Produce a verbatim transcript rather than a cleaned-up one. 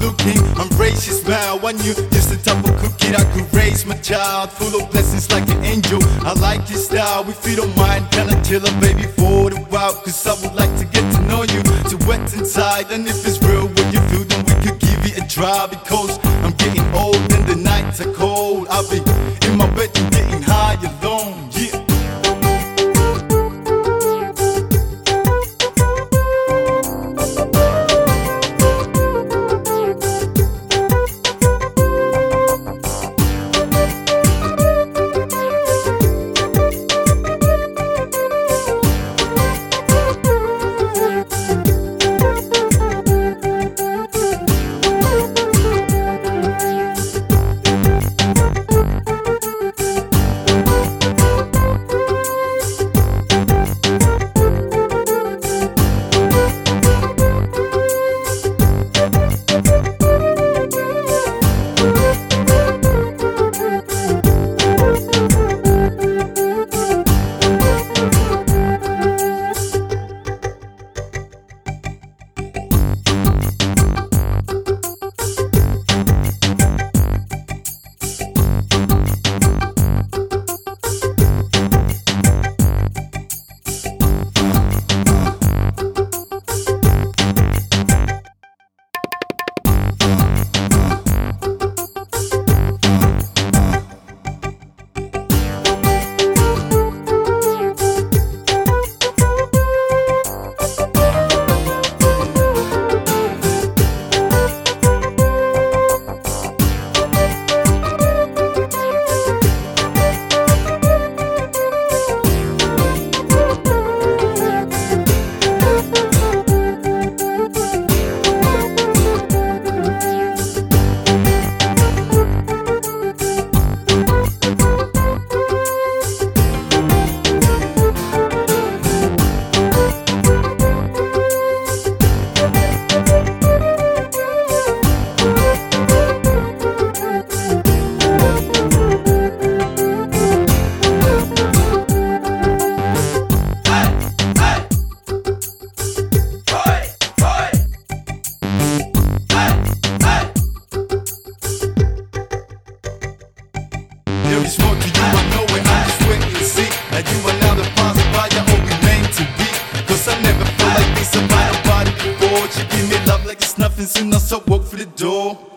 looking, embrace your smile. When you used the type of cookie that could raise my child, full of blessings like an angel. I like your style, if you don't mind, can I chill a baby for a while? Cause I would like to get to know you, to wet inside. And if it's real what you feel, then we could give it a try. Because I'm getting old and the nights are cold, I'll be in my bedroom getting high alone, yeah. There is more to you, I know it, I'm just waiting to see that you are now the fire, all we meant to be. Cause I never felt like this about nobody before. She give me love like it's nothing, soon I so walk through the door.